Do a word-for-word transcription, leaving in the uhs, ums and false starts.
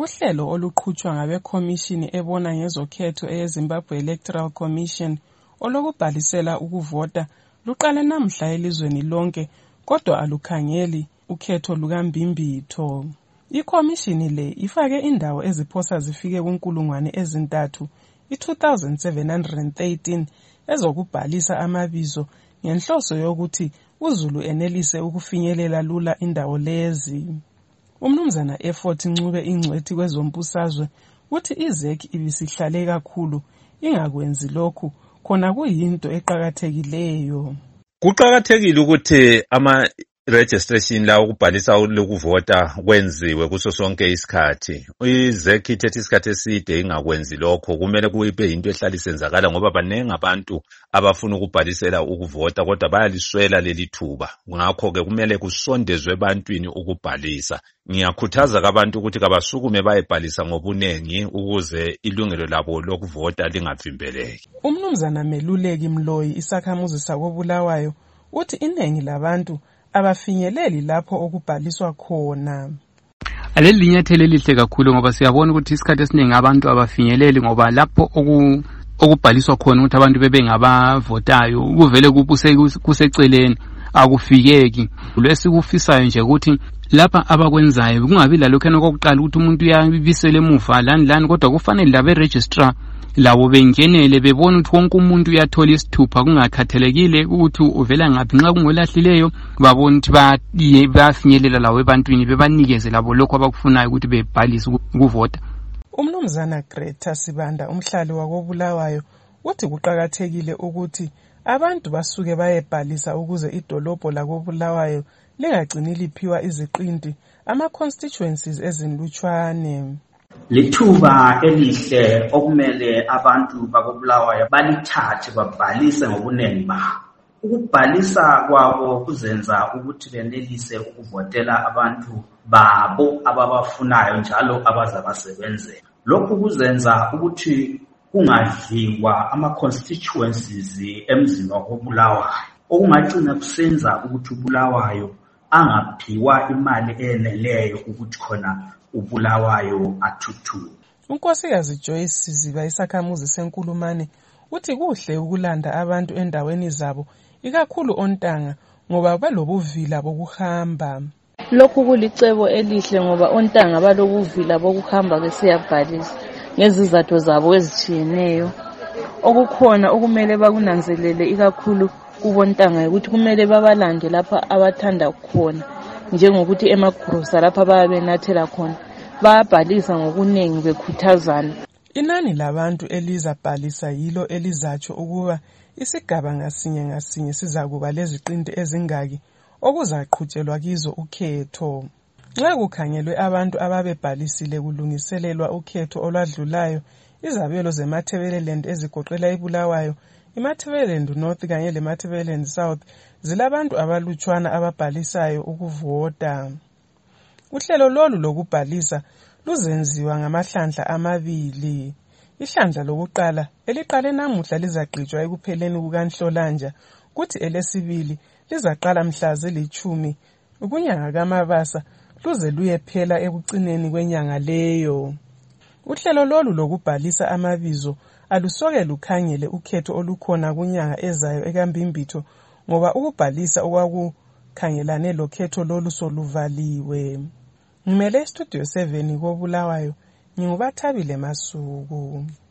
Uhlelo oluqhutshwa ngabekhomishini ebona ngezokhetho eyeZimbabwe Electoral Commission olokubhalisela ukuvota luqale namhla elizweni lonke kodwa alukhangeli ukhetho lukaMbimbitho. Ikhomishini le ifake indawo eziphosa zifike kunkulungwane ezintathu i-two thousand seven hundred thirteen ezokubhalisa amabizo ngenhloso yokuthi uZulu enelise ukufinyelela lula indawo lezi. Umnumzana Effort Ncube ingcwethi kwezombusazwe uthi iZ E C ibisihlale kakhulu ingakwenzi lokhu khona kuyinto eqhakathekileyo. Kuqhakathekile ukuthi ama registration la ukubhalisa lokuvota kwenziwe kuso sonke isikhathi. iZ E C ithethe isikhathi eside ingakwenzi lokho, kumele kube into ehlala isenzakala ngoba banenge abantu abafuna ukubhalisela ukuvota kodwa bayaliswela leli thuba. Ngakho ke kumele kusondezwe ebantwini ukubhalisa. Ngiyakhuthaza abantu ukuthi kabasukume bayebhalisa ngobunengi ukuze ilungelo labo lokuvota lingavimbeleki. Umnumzana Meluleki Mloyi isakhamuzi sakobulawayo uthi iningi labantu abafinyeleli lapho okubhaliswa khona. Aleli linyathelo elihle kakhulu ngoba siyabona ukuthi isikhathi esiningi abantu abafinyeleli ngoba lapho oku okubhaliswa khona ukuthi abantu bebe ngabavotayo kuvele kubuse kuseceleni akufikeki. Lesikufisayo nje ukuthi lapha abakwenzayo kungabi lalokho okokuqala ukuthi umuntu uyabisela emuva lani lani kodwa kufanele labe registrar labo bengenele bebona ukuthi wonke umuntu uyathola isithupha kungakhathalekile ukuthi uvela ngaphi. Nxa kungolahlileyo babona ukuthi bayafinyelela lawo ebantwini bebanikeze labo lokho abakufunayo ukuthi bebhalise ukuvota. Umnumzana Greta Sibanda umhlali wakobulawayo uthi kuqhakathekile ukuthi abantu basuke bayebhalisa ukuze idolobho lakobulawayo lingagcini liphiwa iziqinti ama constituencies ezinlutshwane. Lithuba elihle okumele abantu bakobulawayo balithathe babhalise ngobunengi babo. Ukubhalisa kwabo kuzenza ukuthi benelise ukuvotela abantu babo ababafunayo njalo abazabasebenzela. Lokhu kuzenza ukuthi kungadliwa ama constituencies emzini wakobulawayo okungagcina kusenza ukuthi ubulawayo angaphiwa imali eneleyo ukuthi khona ubulawayo athuthuke. uNkosikazi Joyce Ziba isakhamuzi senkulumane uthi kuhle ukulanda abantu endaweni zabo ikakhulu ontanga ngoba balobuvila bokuhamba. Lokhu kulicebo elihle ngoba ontanga balobuvila bokuhamba besiyabhalisa ngezizathu zabo ezitshiyeneyo. Okukhona okumele bakunanzelele ikakhulu kubontanga ukuthi kumele babalande lapha abathanda khona njengokuthi emagrosa lapha bayabenathela khona bayabhalisa ngokunengi bekhuthazana. Inani labantu elizabhalisa yilo elizatsho ukuba isigaba ngasinye ngasinye sizakuba leziqinti ezingaki okuzaqhutshelwa kizo ukhetho. Nxa kukhangelwe abantu ababebhalisile kulungiselelwa ukhetho olwadlulayo, izabelo zeMatabeleland ezigoqela iBulawayo, iMatabeleland North kanye leMatabeleland South zilabantu abalutshwana ababhalisayo ukuvota. Uhlelo lolu lokubhalisa luzenziwa ngamahlandla amabili. Ihlandla lokuqala eliqale namuhla lizagqitshwa ekupheleni kukaNhlolanja, kuthi elesibili lizaqala mhla zilithumi ukunyanga kaMabasa luze luyephela ekucineni kwenyanga leyo. Uhlelo lolu lokubhalisa amabizo alusoke lukhangele ukhetho olukhona kunyanga ezayo ekaMbimbitho ngoba ukubhalisa okwakukhangelane lokhetho lolu soluvaliwe. Ngimele Studio seven kobulawayo, nginguBathabile Masuku.